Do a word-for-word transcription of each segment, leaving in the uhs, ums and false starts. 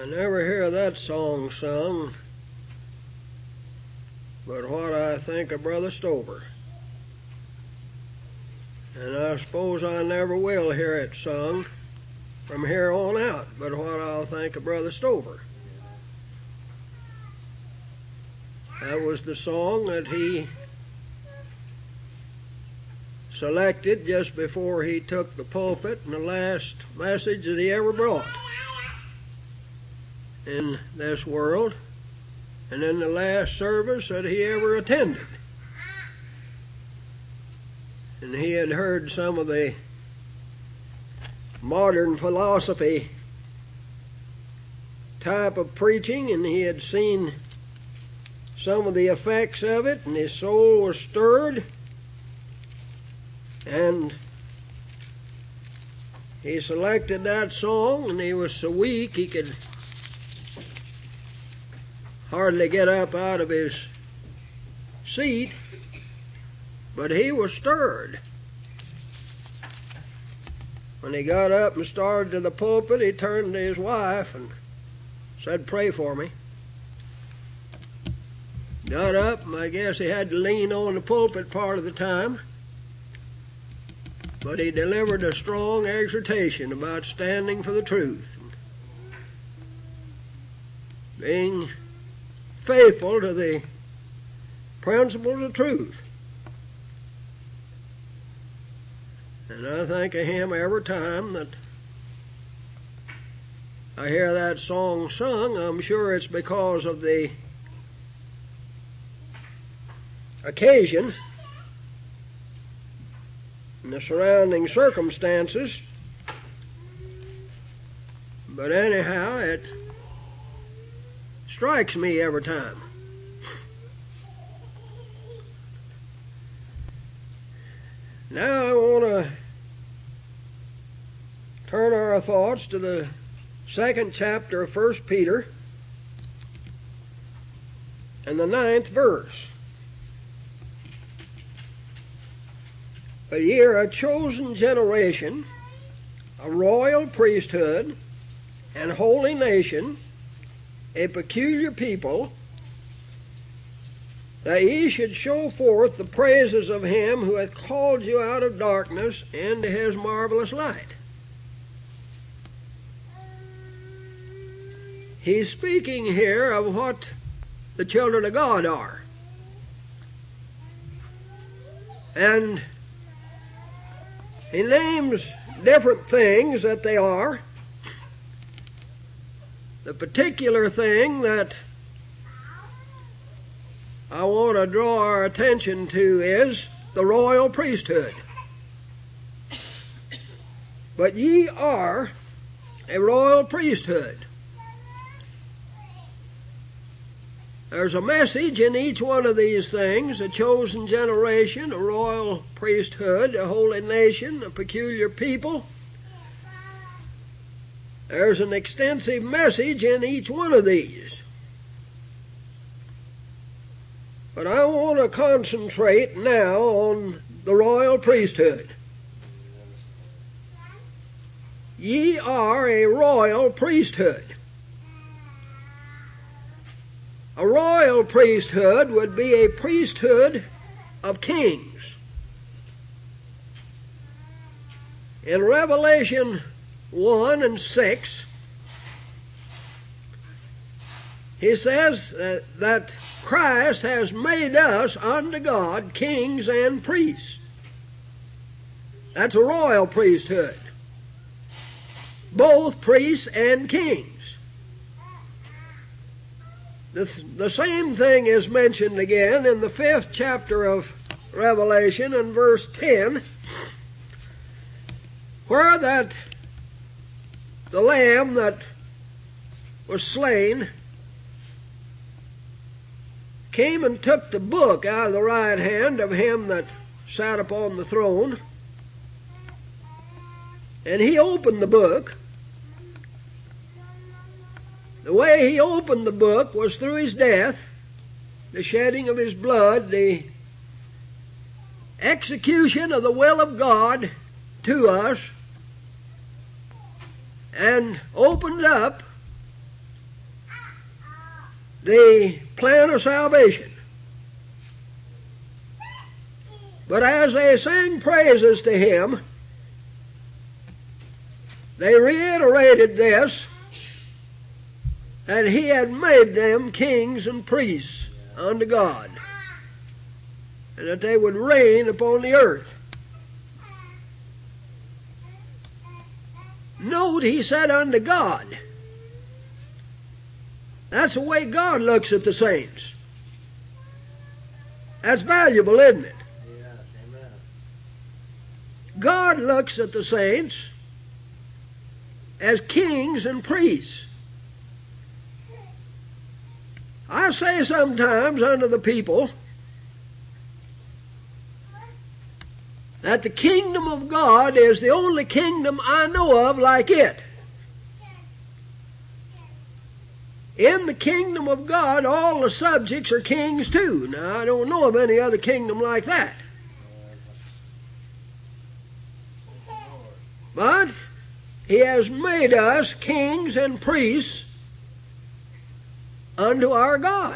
I never hear that song sung, but what I think of Brother Stover. And I suppose I never will hear it sung from here on out, but what I'll think of Brother Stover. That was the song that he selected just before he took the pulpit in the last message that he ever brought in this world, and in the last service that he ever attended. And he had heard some of the modern philosophy type of preaching, and he had seen some of the effects of it, and his soul was stirred, and he selected that song, and he was so weak he could hardly get up out of his seat, but he was stirred. When he got up and started to the pulpit, he turned to his wife and said, "Pray for me." Got up, and I guess he had to lean on the pulpit part of the time, but he delivered a strong exhortation about standing for the truth, being faithful to the principles of truth. And I think of him every time that I hear that song sung. I'm sure it's because of the occasion and the surrounding circumstances, but anyhow, it strikes me every time. Now I want to turn our thoughts to the second chapter of First Peter and the ninth verse. But ye are a chosen generation, a royal priesthood, and holy nation, a peculiar people, that ye should show forth the praises of him who hath called you out of darkness into his marvelous light. He's speaking here of what the children of God are. And he names different things that they are. The particular thing that I want to draw our attention to is the royal priesthood. But ye are a royal priesthood. There's a message in each one of these things: a chosen generation, a royal priesthood, a holy nation, a peculiar people. There's an extensive message in each one of these. But I want to concentrate now on the royal priesthood. Ye are a royal priesthood. A royal priesthood would be a priesthood of kings. In Revelation one and six, he says uh, that Christ has made us unto God kings and priests. That's a royal priesthood. Both priests and kings. The, the same thing is mentioned again in the fifth chapter of Revelation in verse ten, where that the Lamb that was slain came and took the book out of the right hand of him that sat upon the throne, and he opened the book. The way he opened the book was through his death, the shedding of his blood, the execution of the will of God to us, and opened up the plan of salvation. But as they sang praises to Him, they reiterated this, that He had made them kings and priests unto God, and that they would reign upon the earth. Note, He said unto God. That's the way God looks at the saints. That's valuable, isn't it? Yes, amen. God looks at the saints as kings and priests. I say sometimes unto the people that the kingdom of God is the only kingdom I know of like it. In the kingdom of God, all the subjects are kings too. Now, I don't know of any other kingdom like that. But He has made us kings and priests unto our God.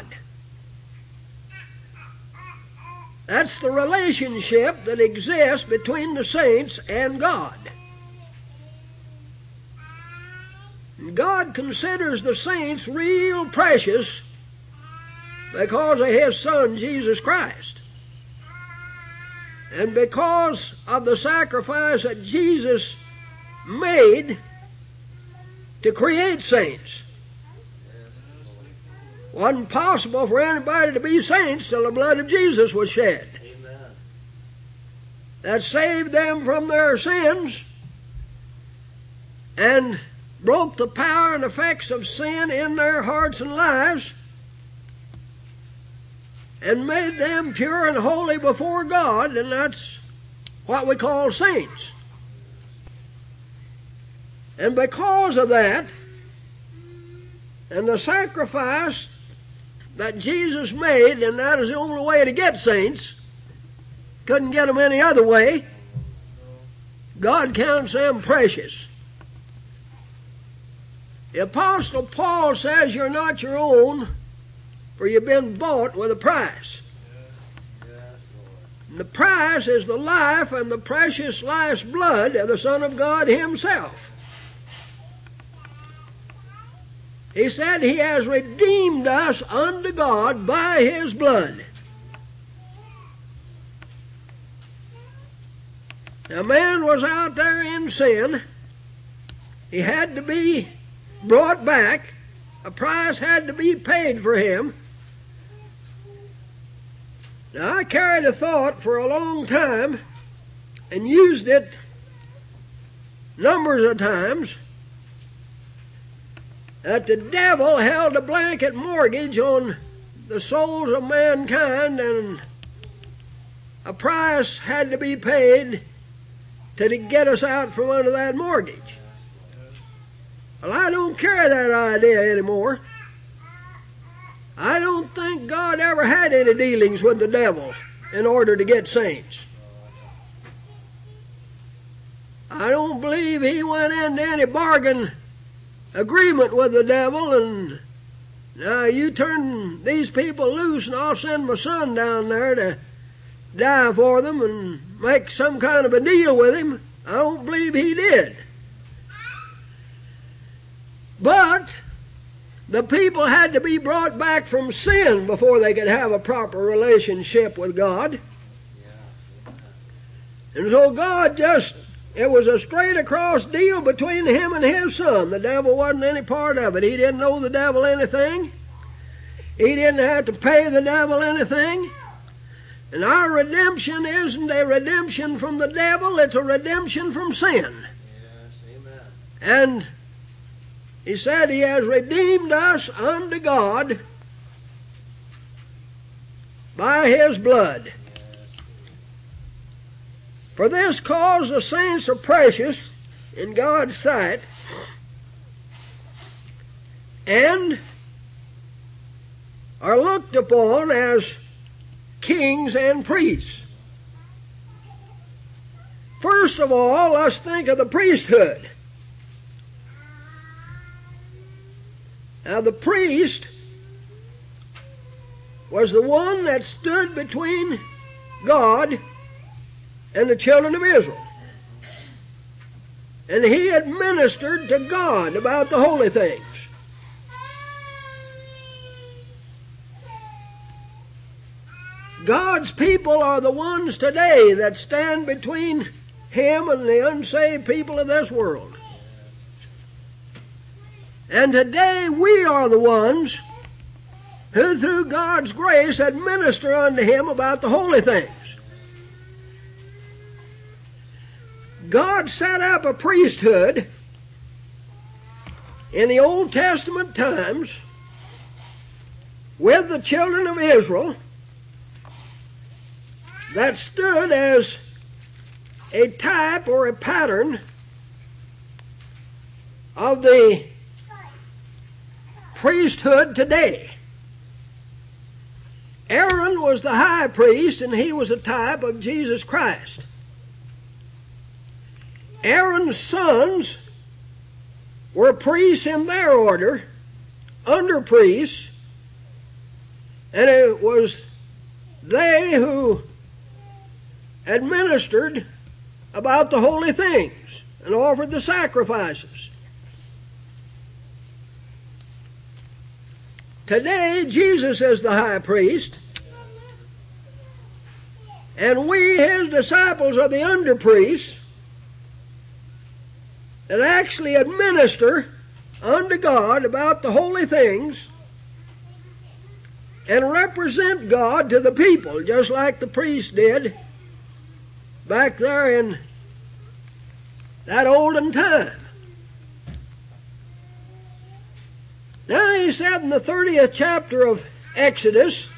That's the relationship that exists between the saints and God. God considers the saints real precious because of His Son, Jesus Christ. And because of the sacrifice that Jesus made to create saints. It wasn't possible for anybody to be saints till the blood of Jesus was shed. Amen. That saved them from their sins and broke the power and effects of sin in their hearts and lives and made them pure and holy before God, and that's what we call saints. And because of that, and the sacrifice that Jesus made, and that is the only way to get saints, couldn't get them any other way, God counts them precious. The Apostle Paul says you're not your own, for you've been bought with a price. Yes, Lord. And the price is the life and the precious last blood of the Son of God Himself. He said He has redeemed us unto God by His blood. Now, man was out there in sin. He had to be brought back. A price had to be paid for him. Now, I carried a thought for a long time and used it numbers of times that the devil held a blanket mortgage on the souls of mankind, and a price had to be paid to get us out from under that mortgage. Well, I don't carry that idea anymore. I don't think God ever had any dealings with the devil in order to get saints. I don't believe He went into any bargain agreement with the devil and, now you turn these people loose and I'll send my son down there to die for them and make some kind of a deal with him. I don't believe he did. But the people had to be brought back from sin before they could have a proper relationship with God. And so God just, it was a straight across deal between Him and His Son. The devil wasn't any part of it. He didn't owe the devil anything. He didn't have to pay the devil anything. And our redemption isn't a redemption from the devil, it's a redemption from sin. Yes, amen. And He said He has redeemed us unto God by His blood. For this cause the saints are precious in God's sight, and are looked upon as kings and priests. First of all, let's think of the priesthood. Now, the priest was the one that stood between God and the children of Israel. And he administered to God about the holy things. God's people are the ones today that stand between him and the unsaved people of this world. And today we are the ones who through God's grace administer unto him about the holy things. God set up a priesthood in the Old Testament times with the children of Israel that stood as a type or a pattern of the priesthood today. Aaron was the high priest, and he was a type of Jesus Christ. Aaron's sons were priests in their order, under priests, and it was they who administered about the holy things and offered the sacrifices. Today, Jesus is the high priest, and we, his disciples, are the under priests that actually administer unto God about the holy things and represent God to the people, just like the priests did back there in that olden time. Now he said in the thirtieth chapter of Exodus,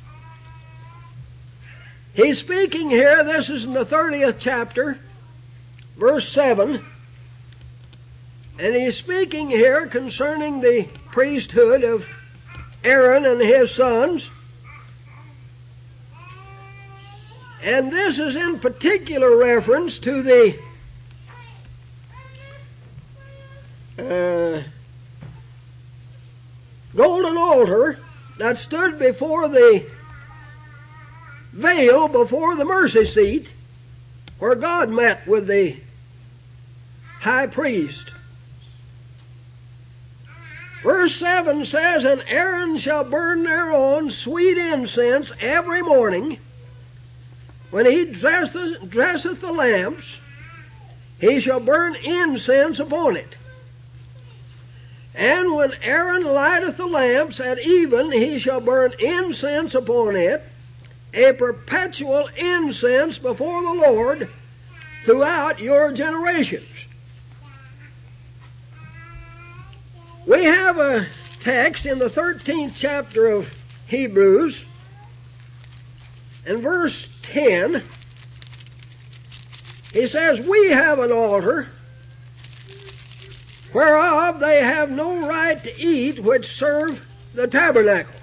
he's speaking here, this is in the thirtieth chapter, verse seven, and he's speaking here concerning the priesthood of Aaron and his sons. And this is in particular reference to the uh, golden altar that stood before the veil, before the mercy seat, where God met with the high priest. Verse seven says, "And Aaron shall burn thereon sweet incense every morning. When he dresseth, dresseth the lamps, he shall burn incense upon it. And when Aaron lighteth the lamps at even, he shall burn incense upon it, a perpetual incense before the Lord throughout your generations." We have a text in the thirteenth chapter of Hebrews, in verse ten, he says, "We have an altar whereof they have no right to eat which serve the tabernacle."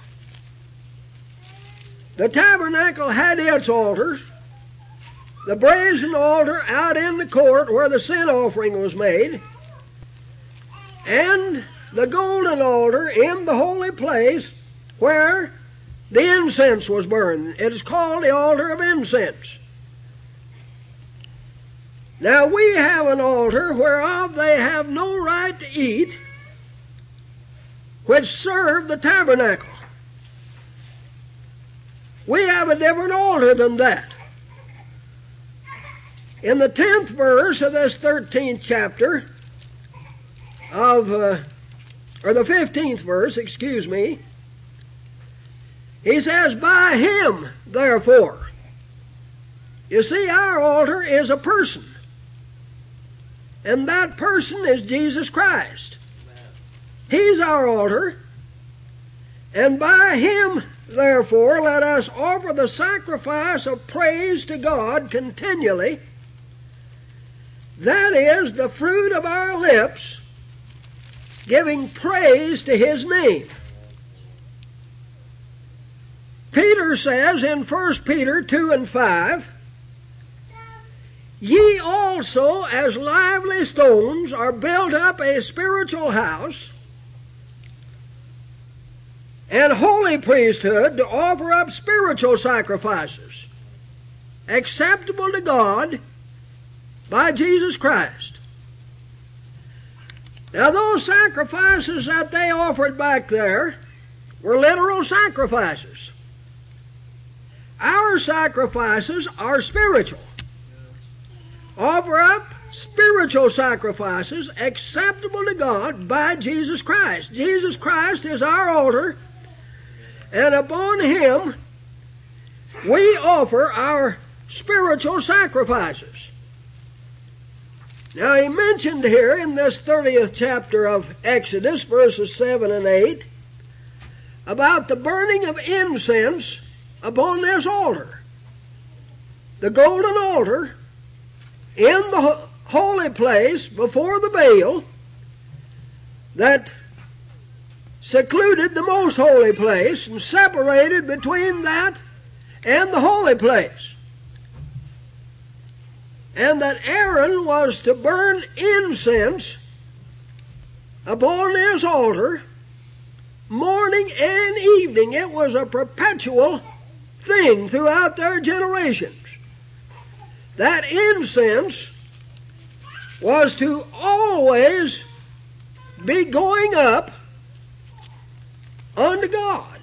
The tabernacle had its altars, the brazen altar out in the court where the sin offering was made, and the golden altar in the holy place where the incense was burned. It is called the altar of incense. Now we have an altar whereof they have no right to eat, which serve the tabernacle. We have a different altar than that. In the tenth verse of this thirteenth chapter of, uh, or the fifteenth verse, excuse me, he says, "By him, therefore." You see, our altar is a person, and that person is Jesus Christ. He's our altar, and by him, therefore, let us offer the sacrifice of praise to God continually. That is the fruit of our lips, giving praise to his name. Peter says in First Peter two and five, "Ye also as lively stones are built up a spiritual house, and holy priesthood to offer up spiritual sacrifices acceptable to God by Jesus Christ. Now, those sacrifices that they offered back there were literal sacrifices. Our sacrifices are spiritual. Offer up spiritual sacrifices acceptable to God by Jesus Christ. Jesus Christ is our altar, and upon Him we offer our spiritual sacrifices. Now, he mentioned here in this thirtieth chapter of Exodus, verses seven and eight, about the burning of incense upon this altar. The golden altar in the holy place before the veil that secluded the most holy place and separated between that and the holy place. And that Aaron was to burn incense upon this altar morning and evening. It was a perpetual thing throughout their generations. That incense was to always be going up unto God.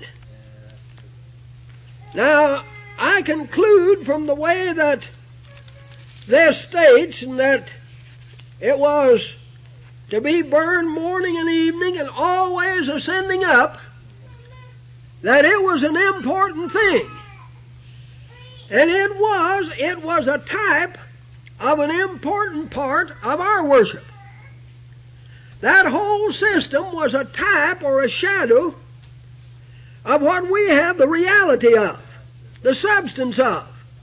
Now, I conclude from the way that this states, and that it was to be burned morning and evening and always ascending up, that it was an important thing. And it was, it was a type of an important part of our worship. That whole system was a type or a shadow of what we have the reality of, the substance of.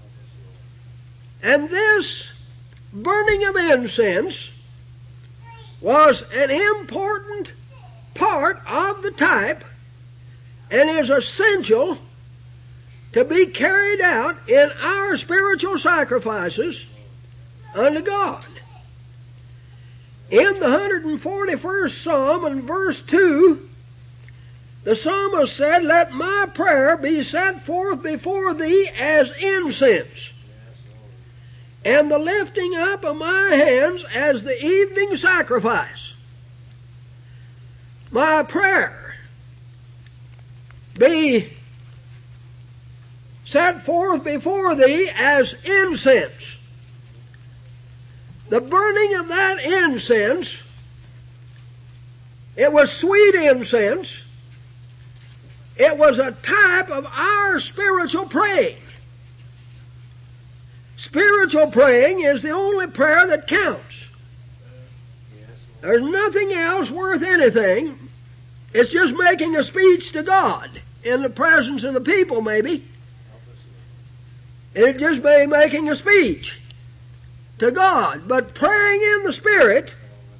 And this burning of incense was an important part of the type and is essential to be carried out in our spiritual sacrifices unto God. In the one hundred forty-first Psalm and verse two, the psalmist said, "Let my prayer be set forth before thee as incense, and the lifting up of my hands as the evening sacrifice." My prayer be set forth before thee as incense. The burning of that incense, it was sweet incense. It was a type of our spiritual praying. Spiritual praying is the only prayer that counts. There's nothing else worth anything. It's just making a speech to God in the presence of the people, maybe. It'd just be making a speech to God. But praying in the Spirit,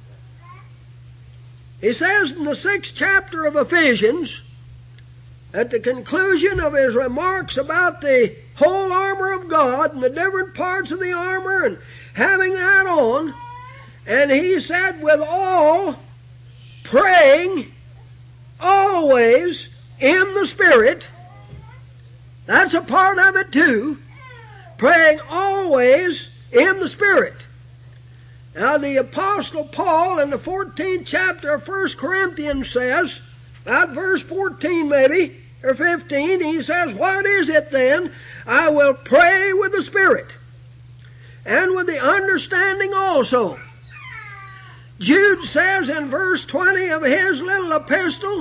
he says in the sixth chapter of Ephesians, at the conclusion of his remarks about the whole armor of God and the different parts of the armor and having that on, and he said, with all praying always in the Spirit. That's a part of it too. Praying always in the Spirit. Now the Apostle Paul in the fourteenth chapter of First Corinthians says, about verse fourteen maybe, or fifteen, he says, "What is it then? I will pray with the Spirit, and with the understanding also." Jude says in verse twenty of his little epistle,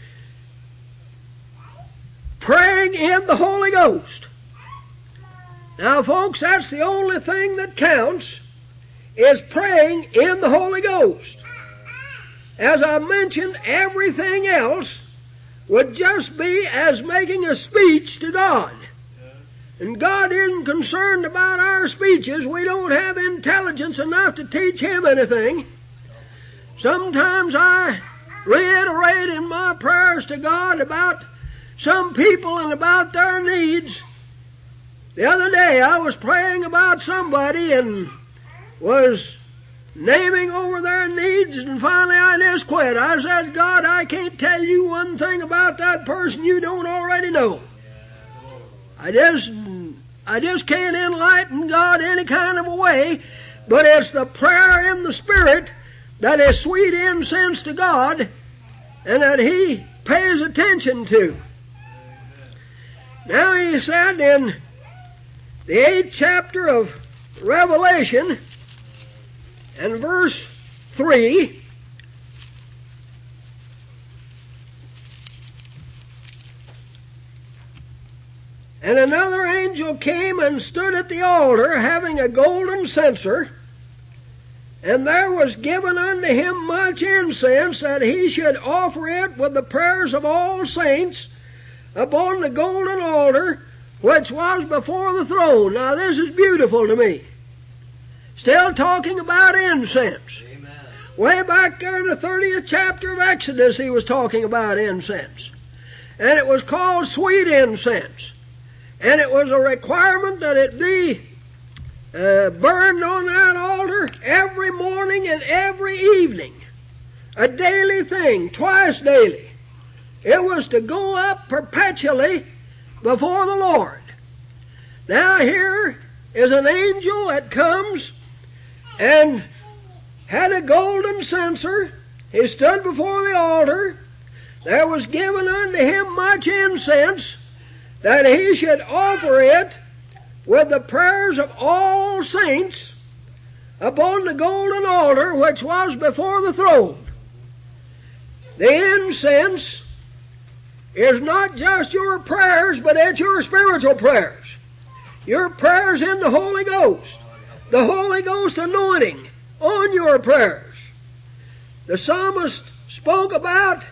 praying in the Holy Ghost. Now, folks, that's the only thing that counts, is praying in the Holy Ghost. As I mentioned, everything else would just be as making a speech to God. And God isn't concerned about our speeches. We don't have intelligence enough to teach Him anything. Sometimes I reiterate in my prayers to God about some people and about their needs. The other day I was praying about somebody and was naming over their needs, and finally I just quit. I said, God, I can't tell you one thing about that person you don't already know. I just, I just can't enlighten God any kind of a way, but it's the prayer in the Spirit that is sweet incense to God and that He pays attention to. Now He said in the eighth chapter of Revelation, and verse three, and another angel came and stood at the altar, having a golden censer, and there was given unto him much incense, that he should offer it with the prayers of all saints upon the golden altar which was before the throne. Now this is beautiful to me. Still talking about incense. Amen. Way back there in the thirtieth chapter of Exodus, he was talking about incense. And it was called sweet incense. And it was a requirement that it be uh, burned on that altar every morning and every evening. A daily thing, twice daily. It was to go up perpetually before the Lord. Now here is an angel that comes and had a golden censer. He stood before the altar. There was given unto him much incense, that he should offer it with the prayers of all saints upon the golden altar which was before the throne. The incense is not just your prayers, but it's your spiritual prayers. Your prayers in the Holy Ghost. The Holy Ghost anointing on your prayers. The psalmist spoke about,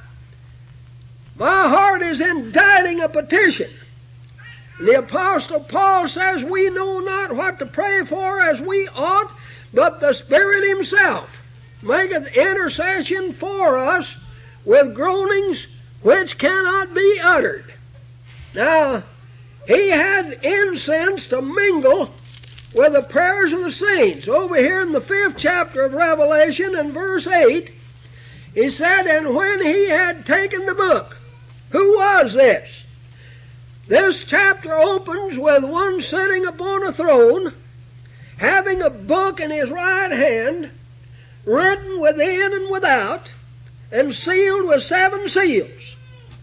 my heart is inditing a petition. And the Apostle Paul says, we know not what to pray for as we ought, but the Spirit Himself maketh intercession for us with groanings which cannot be uttered. Now, he had incense to mingle with the prayers of the saints. Over here in the fifth chapter of Revelation, in verse eight, he said, and when he had taken the book, who was this? This chapter opens with one sitting upon a throne, having a book in his right hand, written within and without, and sealed with seven seals.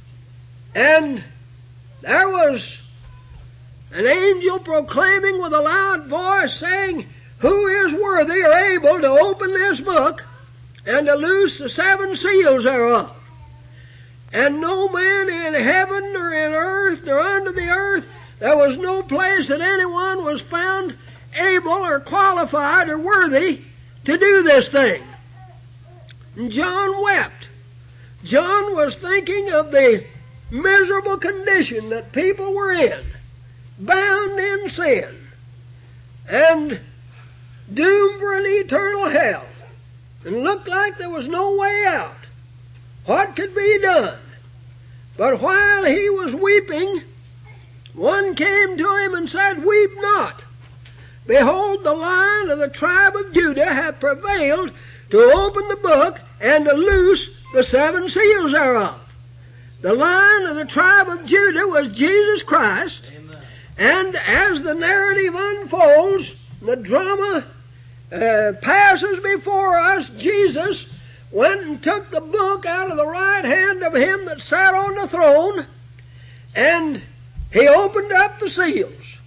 And there was an angel proclaiming with a loud voice, saying, who is worthy or able to open this book and to loose the seven seals thereof? And no man in heaven nor in earth nor under the earth, there was no place that anyone was found able or qualified or worthy to do this thing. And John wept. John was thinking of the miserable condition that people were in, bound in sin, and doomed for an eternal hell, and looked like there was no way out. What could be done? But while he was weeping, one came to him and said, weep not. Behold, the Lion of the tribe of Judah hath prevailed to open the book and to loose the seven seals thereof. The Lion of the tribe of Judah was Jesus Christ. Amen. And as the narrative unfolds, the drama uh, passes before us, Jesus went and took the book out of the right hand of him that sat on the throne, and he opened up the seals.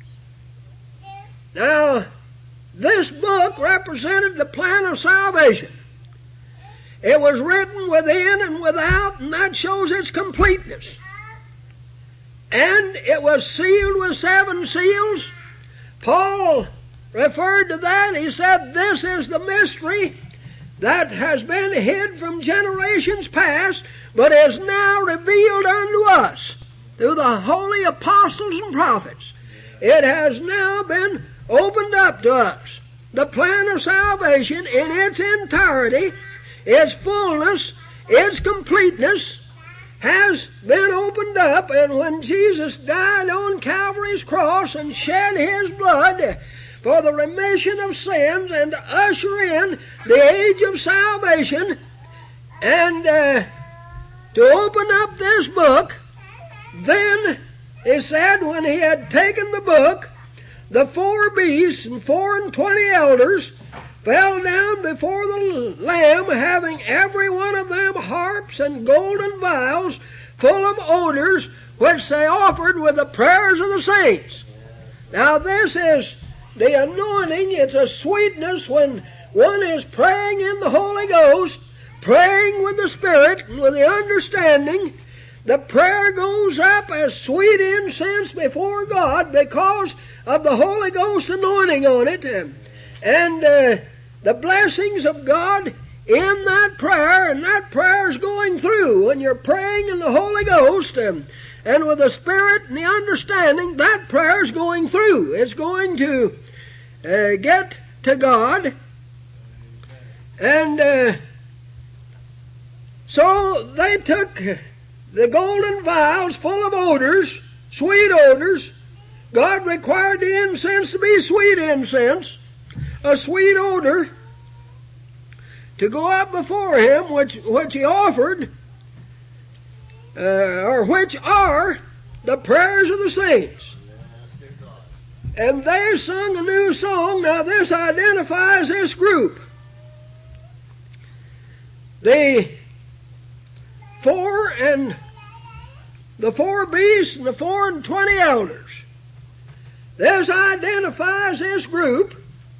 Now, this book represented the plan of salvation. It was written within and without, and that shows its completeness. And it was sealed with seven seals. Paul referred to that. He said, this is the mystery that has been hid from generations past, but is now revealed unto us through the holy apostles and prophets. It has now been opened up to us. The plan of salvation in its entirety, its fullness, its completeness, has been opened up, and when Jesus died on Calvary's cross and shed His blood, for the remission of sins and to usher in the age of salvation. And uh, to open up this book, then he said, when he had taken the book, the four beasts and four and twenty elders fell down before the Lamb, having every one of them harps and golden vials full of odors, which they offered with the prayers of the saints. Now this is the anointing. It's a sweetness when one is praying in the Holy Ghost, praying with the Spirit and with the understanding. The prayer goes up as sweet incense before God because of the Holy Ghost anointing on it. And uh, the blessings of God in that prayer, and that prayer is going through. When you're praying in the Holy Ghost and, and with the Spirit and the understanding, that prayer is going through. It's going to uh, get to God. And uh, so they took the golden vials full of odors, sweet odors. God required the incense to be sweet incense, a sweet odor, to go up before Him, which which He offered, uh, or which are the prayers of the saints. And they sung a new song. Now this identifies this group. The four and the four beasts and the four and twenty elders. This identifies this group.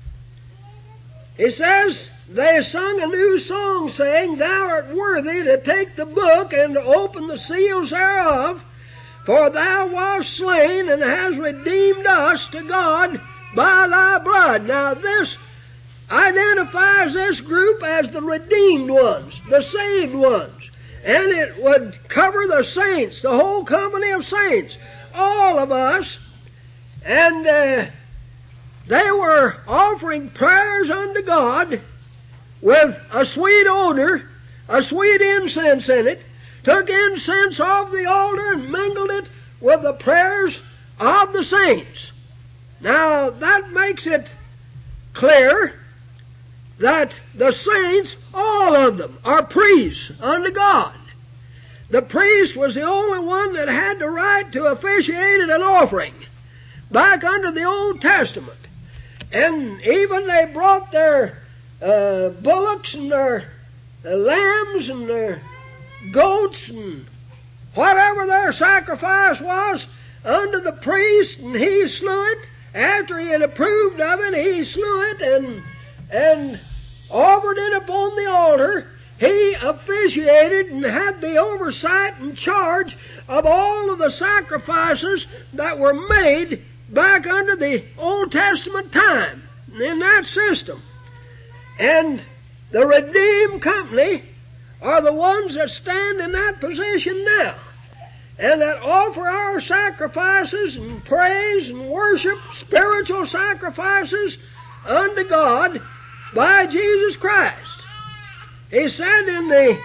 It says, they sung a new song, saying, Thou art worthy to take the book and to open the seals thereof, for thou wast slain and hast redeemed us to God by thy blood. Now this identifies this group as the redeemed ones, the saved ones. And it would cover the saints, the whole company of saints, all of us. And uh, they were offering prayers unto God with a sweet odor, a sweet incense in it, took incense off the altar and mingled it with the prayers of the saints. Now that makes it clear that the saints, all of them, are priests unto God. The priest was the only one that had the right to officiate at an offering back under the Old Testament. And even they brought their uh, bullocks and their uh, lambs and their goats and whatever their sacrifice was unto the priest, and he slew it. After he had approved of it, he slew it and and offered it upon the altar. He officiated and had the oversight and charge of all of the sacrifices that were made back under the Old Testament time, in that system. And the redeemed company are the ones that stand in that position now, and that offer our sacrifices and praise and worship, spiritual sacrifices unto God by Jesus Christ. He said in the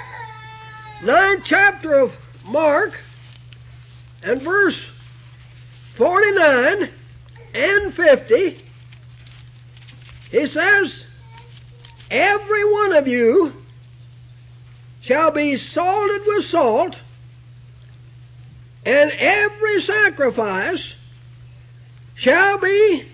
ninth chapter of Mark and verse forty-nine and fifty, he says, Every one of you shall be salted with salt, and every sacrifice shall be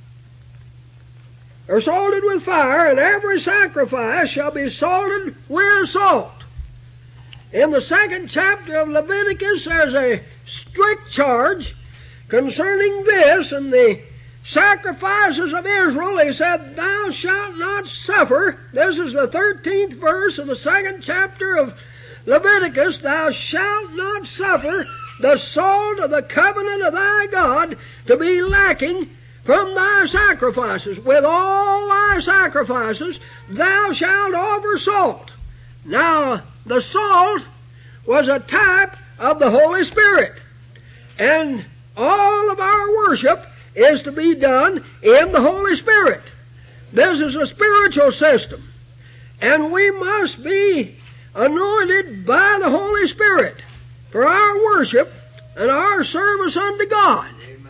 or salted with fire, and every sacrifice shall be salted with salt. In the second chapter of Leviticus, there's a strict charge concerning this, and the sacrifices of Israel. He said, Thou shalt not suffer. This is the thirteenth verse of the second chapter of Leviticus. Thou shalt not suffer the salt of the covenant of thy God to be lacking from thy sacrifices. With all thy sacrifices thou shalt offer salt. Now, the salt was a type of the Holy Spirit. And all of our worship is to be done in the Holy Spirit. This is a spiritual system. And we must be anointed by the Holy Spirit for our worship and our service unto God.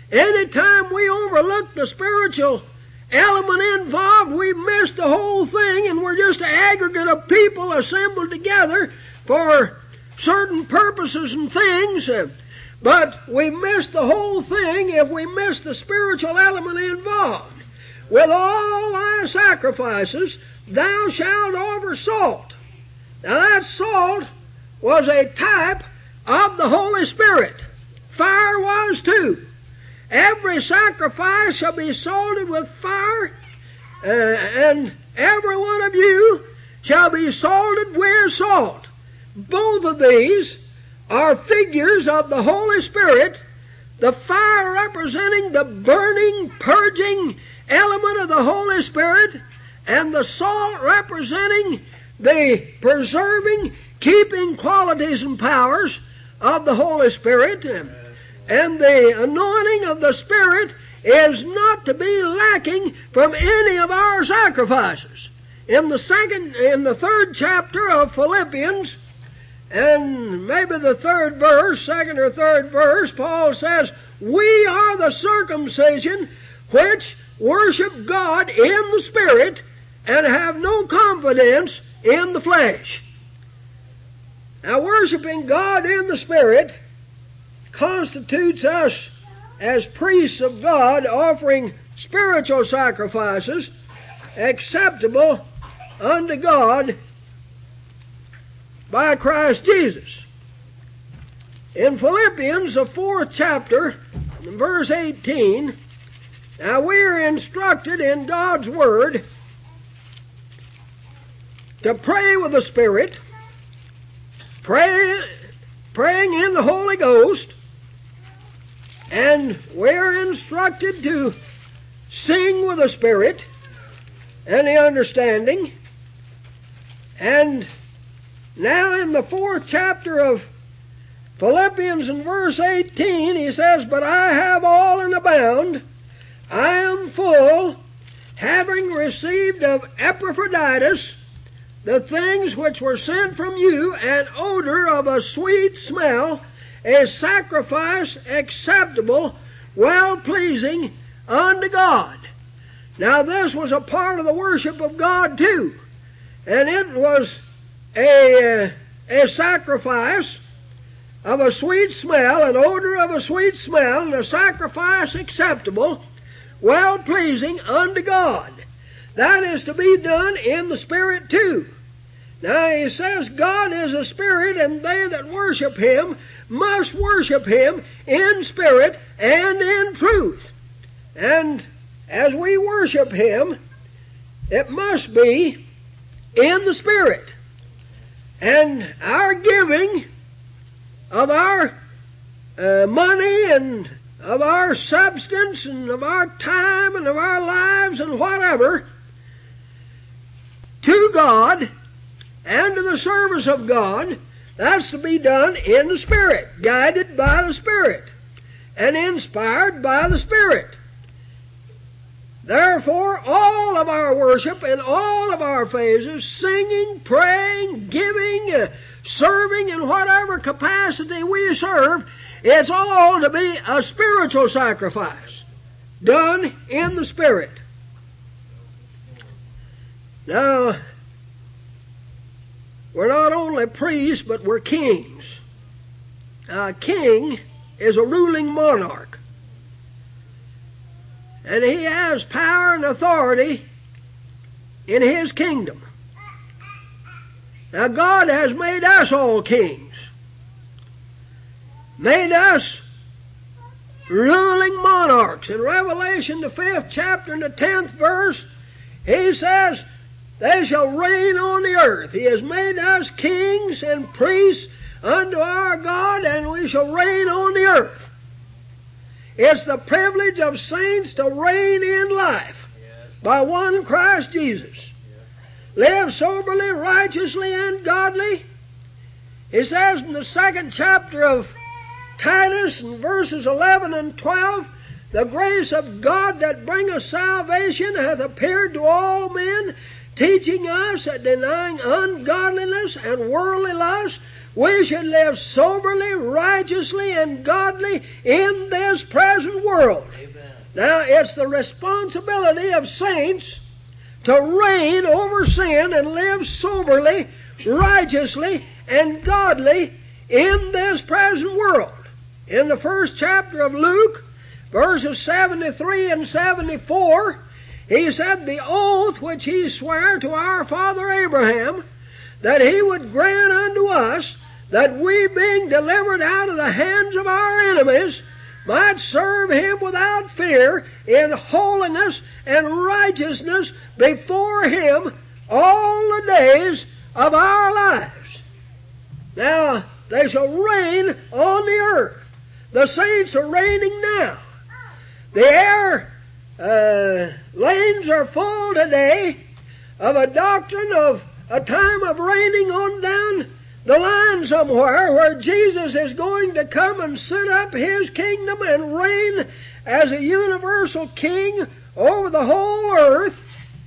Anytime we overlook the spiritual element involved, we miss the whole thing, and we're just an aggregate of people assembled together for certain purposes and things. But we miss the whole thing if we miss the spiritual element involved. With all thy sacrifices, thou shalt offer salt. Now that salt was a type of the Holy Spirit. Fire was too. Every sacrifice shall be salted with fire, uh, and every one of you shall be salted with salt. Both of these are figures of the Holy Spirit, the fire representing the burning, purging element of the Holy Spirit, and the salt representing the preserving, keeping qualities and powers of the Holy Spirit. And the anointing of the Spirit is not to be lacking from any of our sacrifices. In the second, in the third chapter of Philippians, and maybe the third verse, second or third verse, Paul says, we are the circumcision which worship God in the Spirit and have no confidence in the flesh. Now, worshiping God in the Spirit constitutes us as priests of God, offering spiritual sacrifices acceptable unto God by Christ Jesus. In Philippians, the fourth chapter, verse eighteen, now we are instructed in God's Word to pray with the Spirit, pray, praying in the Holy Ghost, and we're instructed to sing with the Spirit and the understanding. And now in the fourth chapter of Philippians in verse eighteen, he says, but I have all and abound. I am full, having received of Epaphroditus the things which were sent from you, an odor of a sweet smell, a sacrifice acceptable, well-pleasing unto God. Now this was a part of the worship of God too, and it was a, a sacrifice of a sweet smell, an odor of a sweet smell, and a sacrifice acceptable, well-pleasing unto God. That is to be done in the Spirit too. Now he says God is a Spirit, and they that worship Him must worship Him in spirit and in truth. And as we worship Him, it must be in the Spirit. And our giving of our uh, money and of our substance and of our time and of our lives and whatever to God and to the service of God, that's to be done in the Spirit, guided by the Spirit, and inspired by the Spirit. Therefore, all of our worship in all of our phases, singing, praying, giving, uh, serving in whatever capacity we serve, it's all to be a spiritual sacrifice, done in the Spirit. Now, we're not only priests, but we're kings. A king is a ruling monarch, and he has power and authority in his kingdom. Now, God has made us all kings, made us ruling monarchs. In Revelation, the fifth chapter and the tenth verse, he says, they shall reign on the earth. He has made us kings and priests unto our God, and we shall reign on the earth. It's the privilege of saints to reign in life by one Christ Jesus. Live soberly, righteously, and godly. He says in the second chapter of Titus, in verses eleven and twelve, the grace of God that bringeth salvation hath appeared to all men, teaching us that denying ungodliness and worldly lust, we should live soberly, righteously, and godly in this present world. Amen. Now, it's the responsibility of saints to reign over sin and live soberly, righteously, and godly in this present world. In the first chapter of Luke, verses seventy-three and seventy-four, he said, the oath which he sware to our father Abraham, that he would grant unto us, that we, being delivered out of the hands of our enemies, might serve him without fear in holiness and righteousness before him all the days of our lives. Now, they shall reign on the earth. The saints are reigning now. The air uh, lanes are full today of a doctrine of a time of reigning on down the line somewhere, where Jesus is going to come and set up his kingdom and reign as a universal king over the whole earth.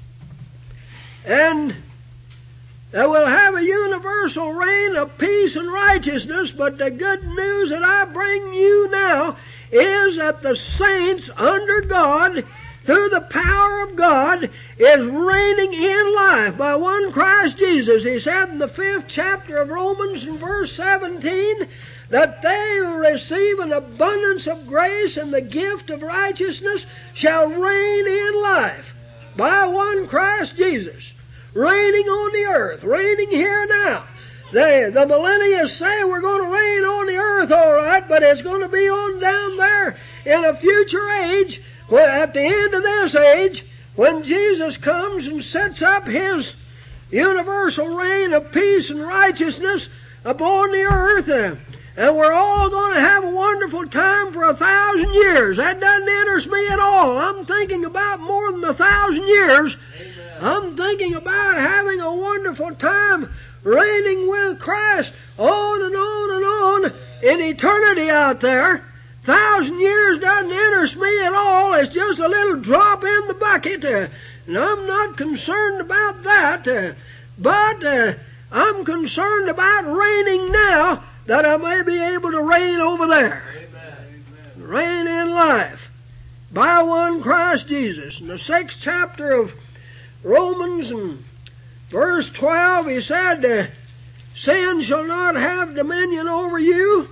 And that will have a universal reign of peace and righteousness. But the good news that I bring you now is that the saints under God, through the power of God, is reigning in life by one Christ Jesus. He said in the fifth chapter of Romans in verse seventeen, that they who receive an abundance of grace and the gift of righteousness shall reign in life by one Christ Jesus. Reigning on the earth, reigning here now. They, the millennials say we're going to reign on the earth, all right, but it's going to be on down there in a future age. Well, at the end of this age, when Jesus comes and sets up his universal reign of peace and righteousness upon the earth, uh, and we're all going to have a wonderful time for a thousand years. That doesn't interest me at all. I'm thinking about more than a thousand years. Amen. I'm thinking about having a wonderful time reigning with Christ on and on and on in eternity out there. Thousand years doesn't interest me at all. It's just a little drop in the bucket, uh, and I'm not concerned about that. Uh, but uh, I'm concerned about reigning now, that I may be able to reign over there. Amen. Reign in life by one Christ Jesus. In the sixth chapter of Romans and verse twelve, he said, uh, sin shall not have dominion over you.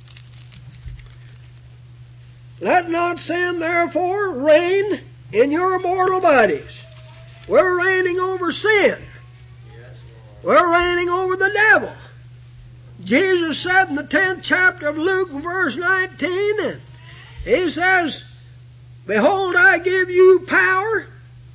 Let not sin, therefore, reign in your mortal bodies. We're reigning over sin. Yes, We're reigning over the devil. Jesus said in the tenth chapter of Luke, verse nineteen, he says, behold, I give you power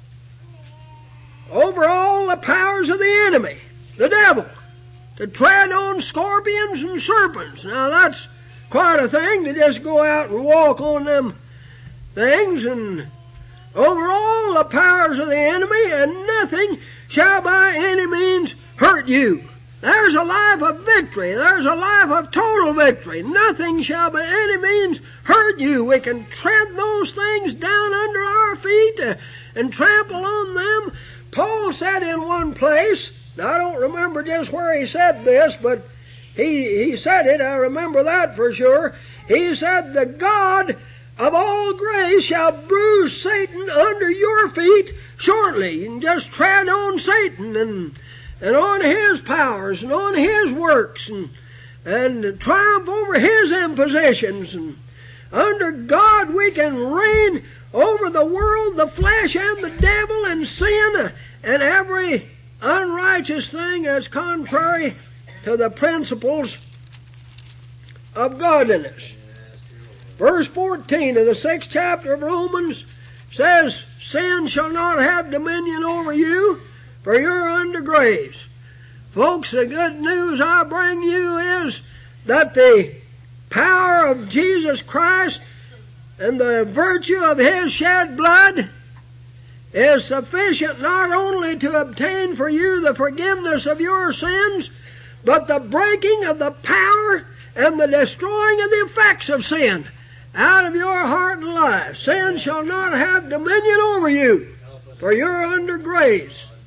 over all the powers of the enemy, the devil, to tread on scorpions and serpents. Now that's quite a thing, to just go out and walk on them things, and over all the powers of the enemy, and nothing shall by any means hurt you. There's a life of victory. There's a life of total victory. Nothing shall by any means hurt you. We can tread those things down under our feet uh, and trample on them. Paul said in one place, now I don't remember just where he said this, but he, he said it, I remember that for sure. He said, the God of all grace shall bruise Satan under your feet shortly. You can just tread on Satan and and on his powers and on his works, and and triumph over his impositions. And under God we can reign over the world, the flesh, and the devil, and sin, and every unrighteous thing that's contrary to the principles of godliness. Verse fourteen of the sixth chapter of Romans says, sin shall not have dominion over you, for you're under grace. Folks, the good news I bring you is that the power of Jesus Christ and the virtue of his shed blood is sufficient not only to obtain for you the forgiveness of your sins, but the breaking of the power and the destroying of the effects of sin out of your heart and life. Sin shall not have dominion over you, for you're under grace.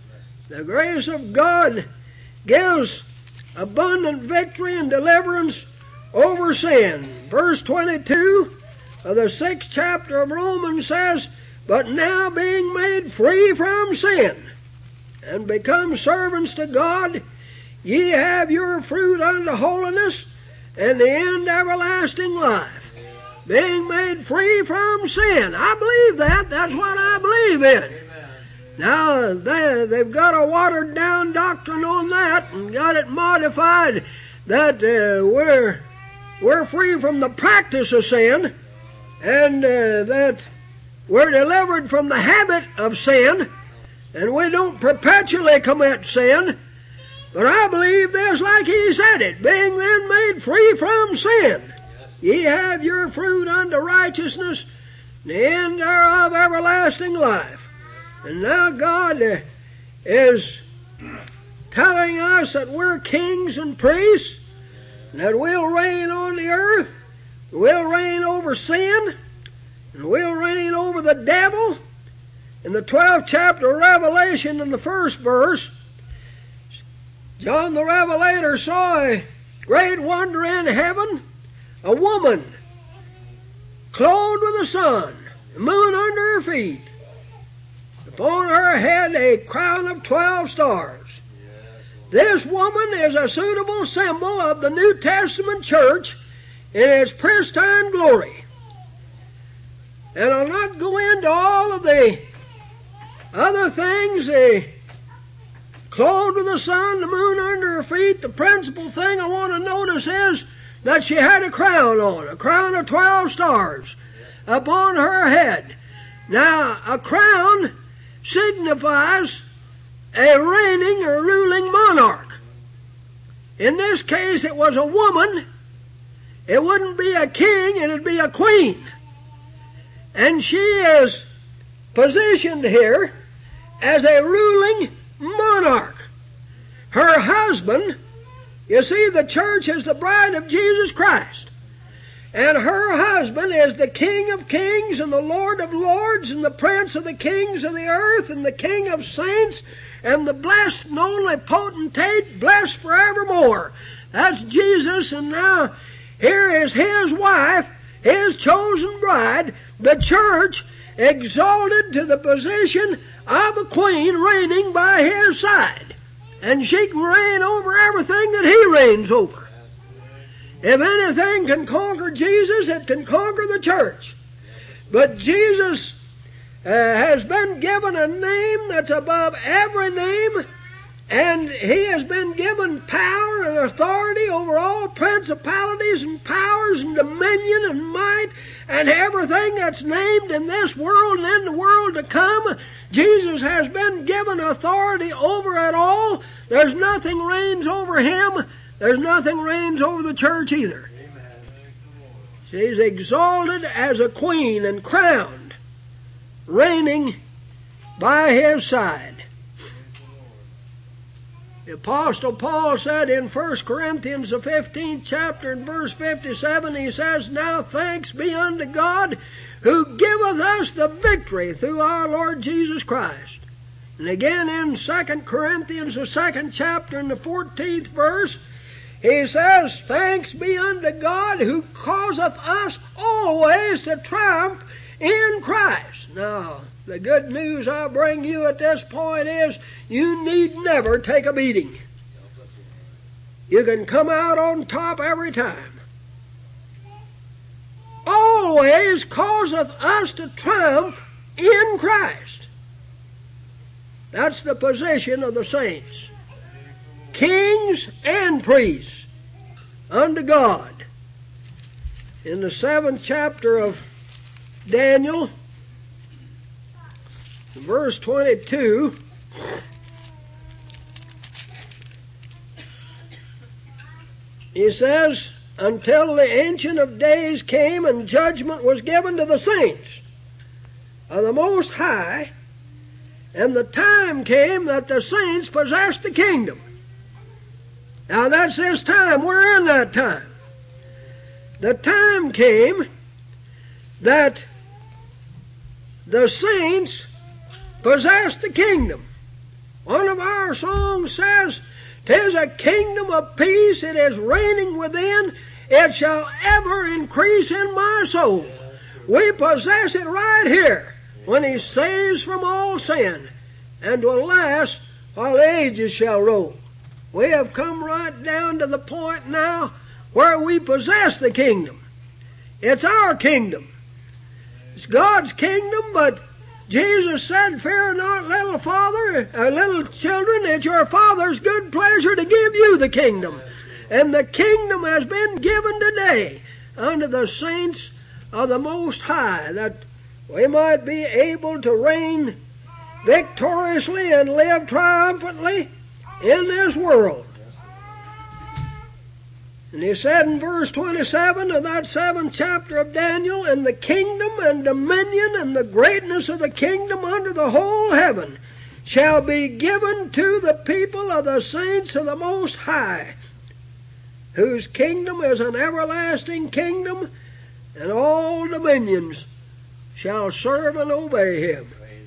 The grace of God gives abundant victory and deliverance over sin. Verse twenty-two of the sixth chapter of Romans says, "But now being made free from sin, and become servants to God, ye have your fruit unto holiness, and the end everlasting life." Being made free from sin. I believe that. That's what I believe in. Amen. Now, they, they've got a watered-down doctrine on that and got it modified that uh, we're, we're free from the practice of sin, and uh, that we're delivered from the habit of sin, and we don't perpetually commit sin. But I believe this like he said it, being then made free from sin. Ye have your fruit unto righteousness, the end thereof everlasting life. And now God uh, is telling us that we're kings and priests, and that we'll reign on the earth, we'll reign over sin, and we'll reign over the devil. In the twelfth chapter of Revelation, in the first verse, John the Revelator saw a great wonder in heaven, a woman clothed with the sun, the moon under her feet, upon her head a crown of twelve stars. This woman is a suitable symbol of the New Testament church in its pristine glory. And I'll not go into all of the other things, the clothed with the sun, the moon under her feet. The principal thing I want to notice is that she had a crown on, a crown of twelve stars upon her head. Now, a crown signifies a reigning or ruling monarch. In this case, it was a woman. It wouldn't be a king, it'd be a queen. And she is positioned here as a ruling monarch. Her husband, you see, the church is the bride of Jesus Christ. And her husband is the King of kings and the Lord of lords and the Prince of the kings of the earth and the King of saints and the blessed and only potentate, blessed forevermore. That's Jesus, and now here is his wife, his chosen bride, the church, exalted to the position of a queen reigning by his side. And she can reign over everything that he reigns over. If anything can conquer Jesus, it can conquer the church. But Jesus uh, has been given a name that's above every name, and he has been given power and authority over all principalities and powers and dominion and might and everything that's named in this world and in the world to come. Jesus has been given authority over it all. There's nothing reigns over him. There's nothing reigns over the church either. Amen. She's exalted as a queen and crowned, reigning by his side. The Apostle Paul said in First Corinthians, the fifteenth chapter, and verse fifty-seven, he says, "Now thanks be unto God, who giveth us the victory through our Lord Jesus Christ." And again in Second Corinthians, the second chapter, and the fourteenth verse, he says, "Thanks be unto God, who causeth us always to triumph in Christ." Now, the good news I bring you at this point is you need never take a beating. You can come out on top every time. Always causeth us to triumph in Christ. That's the position of the saints. Kings and priests unto God. In the seventh chapter of Daniel, verse twenty-two, he says, "Until the Ancient of Days came and judgment was given to the saints of the Most High, and the time came that the saints possessed the kingdom." Now that's this time. We're in that time. The time came that the saints possessed the kingdom. One of our songs says, "'Tis a kingdom of peace, it is reigning within, it shall ever increase in my soul." We possess it right here when He saves from all sin, and will last while ages shall roll. We have come right down to the point now where we possess the kingdom. It's our kingdom. It's God's kingdom, but Jesus said, "Fear not, little father, or little children, it's your Father's good pleasure to give you the kingdom." And the kingdom has been given today unto the saints of the Most High, that we might be able to reign victoriously and live triumphantly in this world. And He said in verse twenty-seven of that seventh chapter of Daniel, "And the kingdom and dominion and the greatness of the kingdom under the whole heaven shall be given to the people of the saints of the Most High, whose kingdom is an everlasting kingdom, and all dominions shall serve and obey Him."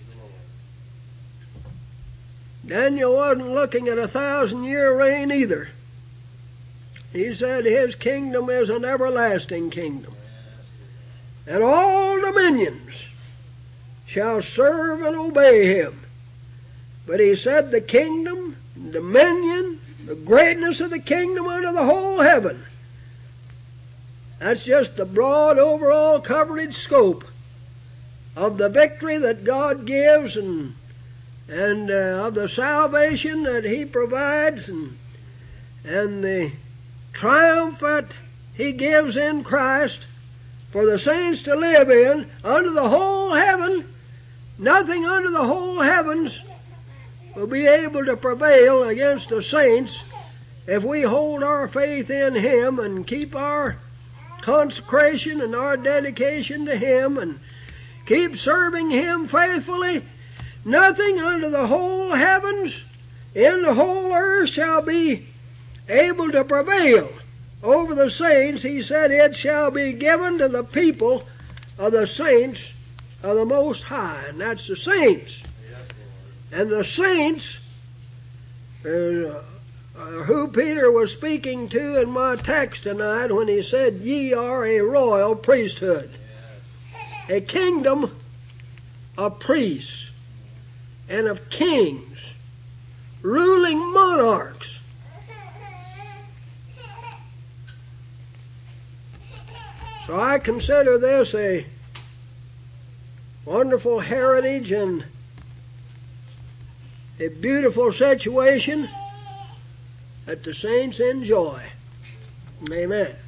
Daniel wasn't looking at a thousand-year reign either. He said His kingdom is an everlasting kingdom, and all dominions shall serve and obey Him. But He said the kingdom, dominion, the greatness of the kingdom under the whole heaven. That's just the broad overall coverage scope of the victory that God gives, and and uh, of the salvation that He provides, and and the triumph that He gives in Christ for the saints to live in under the whole heaven. Nothing under the whole heavens will be able to prevail against the saints if we hold our faith in Him and keep our consecration and our dedication to Him and keep serving Him faithfully. Nothing under the whole heavens, in the whole earth, shall be able to prevail over the saints. He said it shall be given to the people of the saints of the Most High, and that's the saints. And the saints, uh, who Peter was speaking to in my text tonight when he said, "Ye are a royal priesthood," a kingdom of priests and of kings, ruling monarchs. So I consider this a wonderful heritage and a beautiful situation that the saints enjoy. Amen.